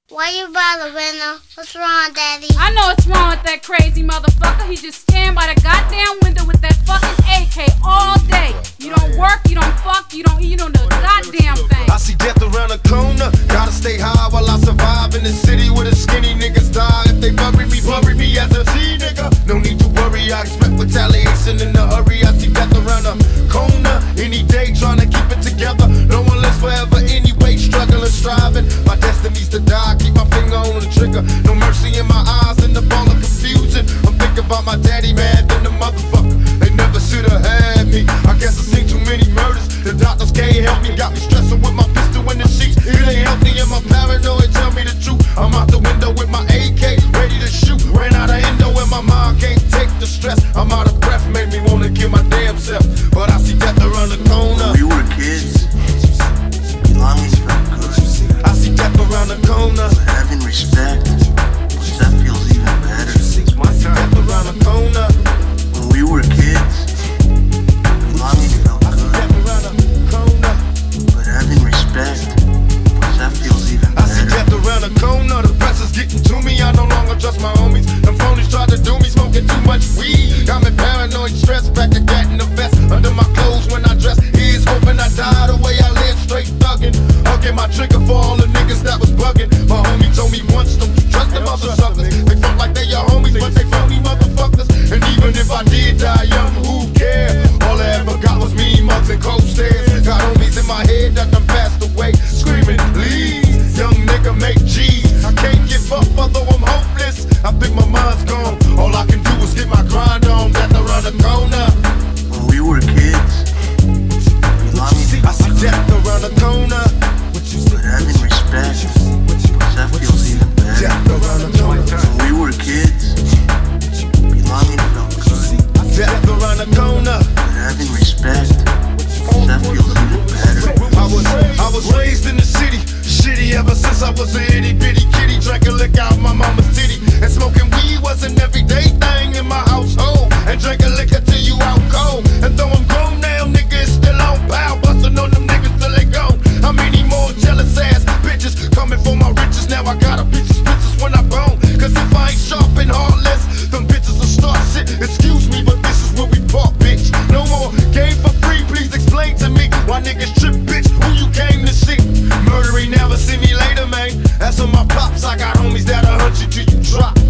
Why you by the window? What's wrong, Daddy? I know what's wrong with that crazy motherfucker. He just stand by the goddamn window with that fucking AK all day. You don't work, you don't fuck, you don't eat, you don't do a goddamn thing. I see death around the corner. Gotta stay high while I survive in the city where the skinny niggas die. If they bury me as a G nigga. No need to worry, I expect retaliation in a hurry. I see death around the corner. Any day trying to keep it together. No one lives forever anyway, struggling, striving. My destiny's to die, keep my finger on the trigger. No mercy in my eyes in the ball of confusion. I'm thinking about my daddy, mad than the motherfucker. They never should've had me. I guess I've seen too many murders. The doctors can't help me. Got me stressing with my pistol in the sheets. It ain't healthy and my paranoid tell me the truth. I'm out the window with my AK, ready to shoot. Ran out of endo and my mind can't take the stress. I'm out of breath, made me wanna kill my damn self. But I see death around the corner. When we were kids, belonging felt good. I see death around the corner. But having respect, that feels even better. I see death around the corner. When we were kids, belonging felt I see good. death around the corner. But having respect, that feels even I see better. death around the corner. The pressure's getting to me. I no longer trust my homies. Them phonies tried to do me, smoking too much weed. Got me paranoid, stressed, back to gat in the vest. Under my clothes when I dress. Here's hoping I die the way I live, straight thuggin'. Hugging my trigger for all the niggas that was bugging. My homie told me once, don't you trust them other suckers. They felt like they your homies, but they phony motherfuckers. And even if I did die young, who cares? All I ever got was mean mugs and cold stares. Got homies in my head that done passed away, screaming, please, young nigga, make G's. I can't give up, although I'm hopeless. I think my mind's gone. All I can do is get my grind on. Death around the corner. When we were kids, belonging I see death around the corner. but having respect, that feels even better. Death around the corner. When we were kids, belonging felt good. Death around the corner. But having respect, that feels even better. I was raised in the city, shitty ever since I was a itty bitty kitty. Drinking liquor out my mama's titty, and smoking weed was an everyday thing in my household. And drinking liquor till you out cold. And though I'm grown now, niggas still on pow, busting on them niggas till they gone. How many more jealous ass bitches coming for my riches? Now I got a piece of bitches when I bone. Cause if I ain't sharp and heartless, them bitches will start shit. Excuse me, but this is where we part, bitch. No more game for free, please explain to me why niggas trip, bitch, who you came to see. Murder ain't never see me later, man. That's on my pops, I got homies that'll hunt you till you drop.